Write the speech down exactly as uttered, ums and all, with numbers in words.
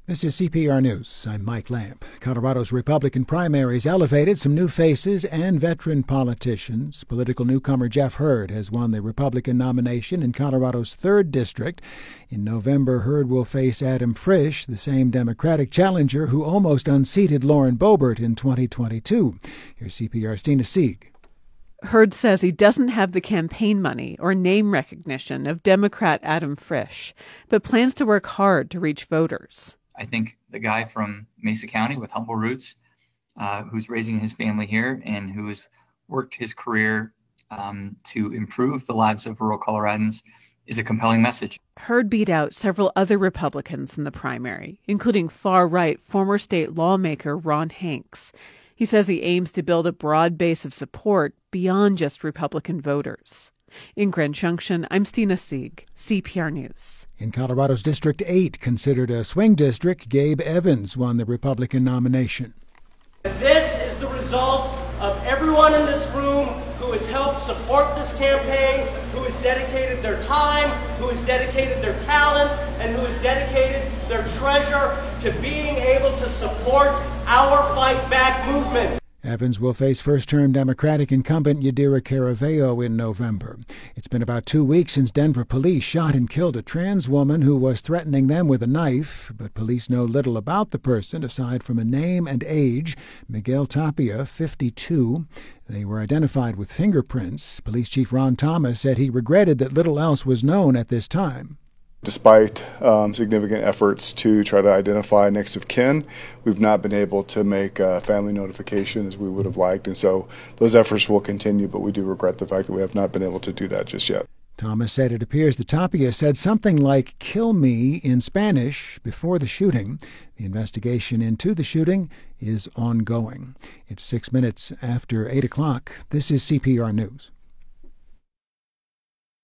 This is C P R News. I'm Mike Lamp. Colorado's Republican primaries elevated some new faces and veteran politicians. Political newcomer Jeff Hurd has won the Republican nomination in Colorado's third District. In November, Hurd will face Adam Frisch, the same Democratic challenger who almost unseated Lauren Boebert in twenty twenty-two. Here's C P R's Tina Sieg. Hurd says he doesn't have the campaign money or name recognition of Democrat Adam Frisch, but plans to work hard to reach voters. I think the guy from Mesa County with humble roots, uh, who's raising his family here and who has worked his career um, to improve the lives of rural Coloradans, is a compelling message. Hurd beat out several other Republicans in the primary, including far-right former state lawmaker Ron Hanks. He says he aims to build a broad base of support beyond just Republican voters. In Grand Junction, I'm Tina Sieg, C P R News. In Colorado's District eight, considered a swing district, Gabe Evans won the Republican nomination. This is the result of everyone in this room who has helped support this campaign, who has dedicated their time, who has dedicated their talents, and who has dedicated their treasure to being able to support our Fight Back movement. Evans will face first-term Democratic incumbent Yadira Caraveo in November. It's been about two weeks since Denver police shot and killed a trans woman who was threatening them with a knife, but police know little about the person aside from a name and age. Miguel Tapia, fifty-two. They were identified with fingerprints. Police Chief Ron Thomas said he regretted that little else was known at this time. Despite um, significant efforts to try to identify next of kin, we've not been able to make uh, family notification as we would have liked, and so those efforts will continue, but we do regret the fact that we have not been able to do that just yet. Thomas said it appears that Tapia said something like "kill me" in Spanish before the shooting. The investigation into the shooting is ongoing. It's six minutes after eight o'clock. This is C P R News.